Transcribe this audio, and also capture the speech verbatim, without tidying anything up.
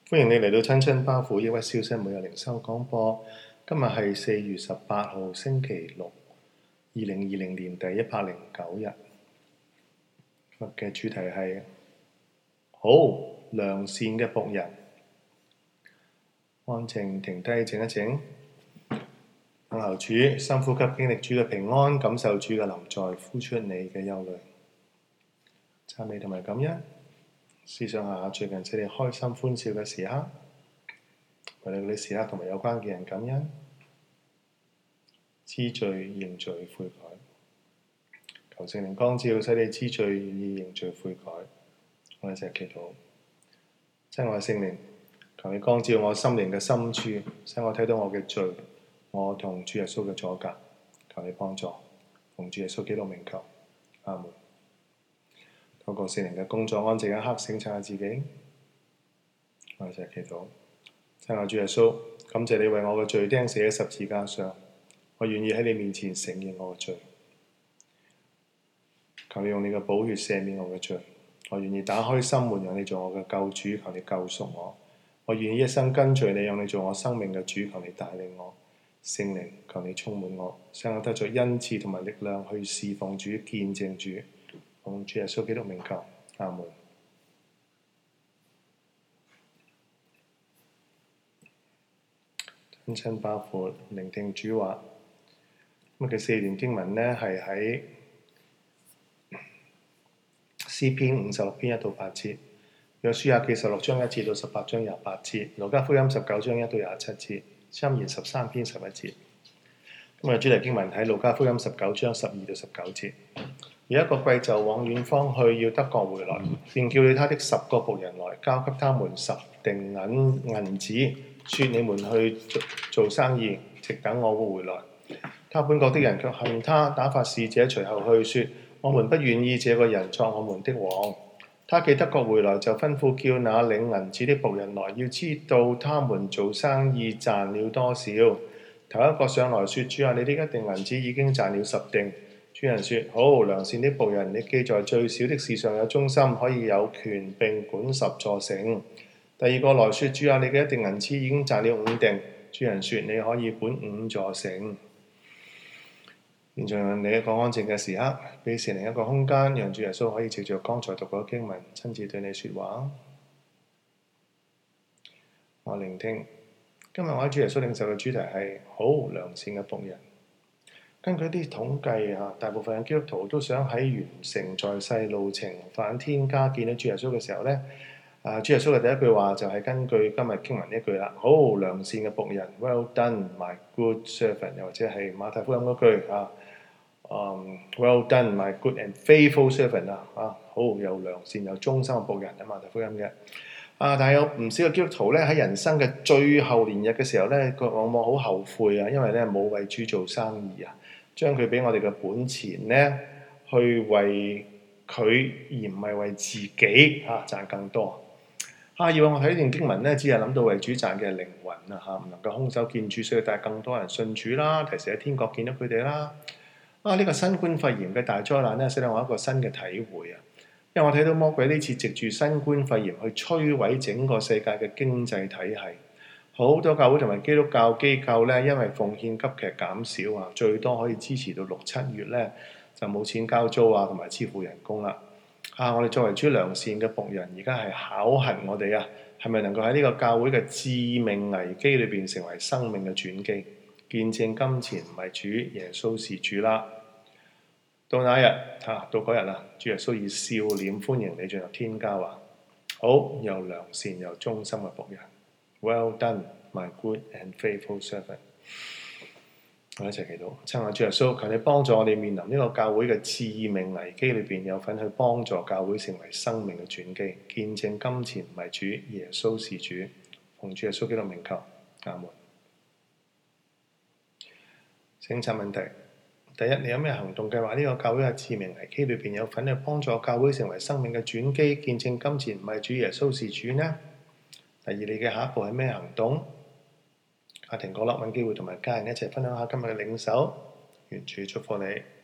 歡迎你嚟到親親巴父抑鬱消失每日靈修廣播。今日係四月十八號星期六，二零二零年第一百零九日。今日嘅主題係好良善嘅僕人。安靜停低靜一靜，等候主，深呼吸，經歷主嘅平安，感受主嘅臨在，呼出你嘅憂慮。讚美同埋感恩。思想下最近使你開心歡笑嘅時刻，為你嗰啲時刻同埋有關嘅人感恩，知罪認罪悔改，求聖靈光照，使你知罪願意認罪悔改。我哋一齊祈禱。親愛聖靈，求你光照我心靈嘅深處，使我睇到我嘅罪，我同主耶穌嘅阻隔。求你幫助，奉主耶穌基督名求，阿門。透過聖靈嘅工作，安靜一刻，省察下自己。我哋一齊祈禱。親愛主耶穌，感謝你為我嘅罪釘死喺十字架上，我願意喺你面前承認我嘅罪。求你用你嘅寶血赦免我嘅罪，我願意打開心門，讓你做我嘅救主。求你救贖我，我願意一生跟隨你，讓你做我生命嘅主。求你帶領我，聖靈，求你充滿我，使我得着恩賜同埋力量去侍奉主、見證主。奉主耶穌基督名求，阿門。親親巴父，聆聽主話。咁嘅四段經文呢，係喺詩篇五十六篇一到八節，約書亞記十六章一節到十八章廿八節，路加福音十九章一到廿七節，箴言十三篇十一節。咁嘅主題經文喺路加福音十九章十二到十九節。有一個貴胄往遠方去，要得國回來，便叫了他的十個僕人來，交給他們十錠銀銀子，說：你們去做，做生意，直等我回來。他本國的人卻恨他，打發使者隨後去，說：我們不願意這個人作我們的王。他既得國回來，就吩咐叫那領銀子的僕人來，要知道他們做生意賺了多少。頭一個上來說：主啊，你的一錠銀子已經賺了十錠。主人說：好良善的僕人，你既在最小的事上有忠心，可以有權並管十座城。第二個來說：主啊，你嘅一錠銀子已經賺了五錠。主人說：你可以管五座城。現在讓你一個安靜嘅時刻，俾聖靈一個空間，讓主耶穌可以藉着剛才讀過經文，親自對你說話。我聆聽。今日我喺主耶穌領受嘅主題係好良善嘅僕人。根據啲統計啊，大部分嘅基督徒都想喺完成在世路程返天家見到主耶穌嘅時候呢，啊，主耶穌嘅第一句話就係根據今日經文呢一句啦，好良善嘅僕人 ，Well done, my good servant， 又或者係馬太福音嗰句啊、um,，Well done, my good and faithful servant 啊，啊，好有良善有忠心嘅僕人喺馬太福音嘅。啊，但係有唔少嘅基督徒咧喺人生嘅最後年日嘅時候咧，佢往往好後悔啊，因為咧冇為主做生意啊。將佢俾我哋嘅本錢咧，去為佢而唔係為自己嚇、啊、賺更多。啊！以往我睇呢段經文咧，只係諗到為主賺嘅靈魂啊嚇，唔能夠空手見主，所以帶更多人信主啦，提時喺天國見到佢哋啦。啊！呢、這個新冠肺炎嘅大災難咧，使到我一個新嘅體會啊！因為我睇到魔鬼呢次藉住新冠肺炎去摧毀整個世界嘅經濟體系。好多教會同埋基督教機構咧，因為奉獻急劇減少啊，最多可以支持到六七月咧，就冇錢交租啊，同埋支付人工啦。啊，我哋作為主良善嘅僕人，而家係考核我哋啊，係咪能夠喺呢個教會嘅致命危機裏邊成為生命嘅轉機？見證金錢唔係主，耶穌是主啦。到那日啊，到嗰日啦，主耶穌以笑臉歡迎你進入天家話：好又良善又忠心嘅僕人。Well done, my good and faithful servant。我一齊祈禱，親愛主耶穌，求你幫助我哋面臨呢個教會嘅致命危機裏邊，有份去幫助教會成為生命嘅轉機。見證金錢唔係主，耶穌是主。奉主耶穌基督名求，阿門。省察問題：第一，你有咩行動計劃？呢個教會嘅致命危機裏邊有份去幫助教會成為生命嘅轉機。見證金錢唔係主，耶穌是主呢？第二，你嘅下一步係咩行動？家庭角落揾機會同埋家人一齊分享下今日嘅領受，願主祝福你。